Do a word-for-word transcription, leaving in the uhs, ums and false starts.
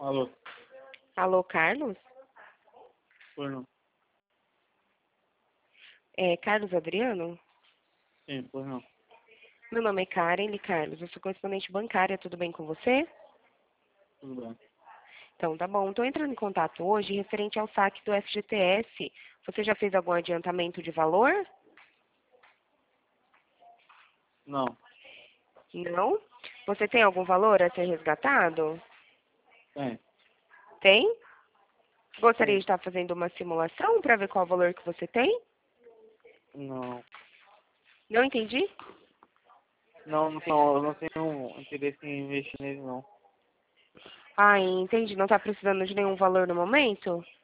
Alô, Alô, Carlos? por não. É Carlos Adriano? Sim, por não. Meu nome é Karen, Carlos. Eu sou correspondente bancária, tudo bem com você? Tudo bem. Então, tá bom. Estou entrando em contato hoje referente ao saque do F G T S. Você já fez algum adiantamento de valor? Não, Não? Você tem algum valor a ser resgatado? tem. Tem? Gostaria de Tem. estar fazendo uma simulação para ver qual o valor que você tem? Não. Não entendi? Não, não tenho, eu não tenho interesse em investir nele, não. Ah, entendi. Não está precisando de nenhum valor no momento?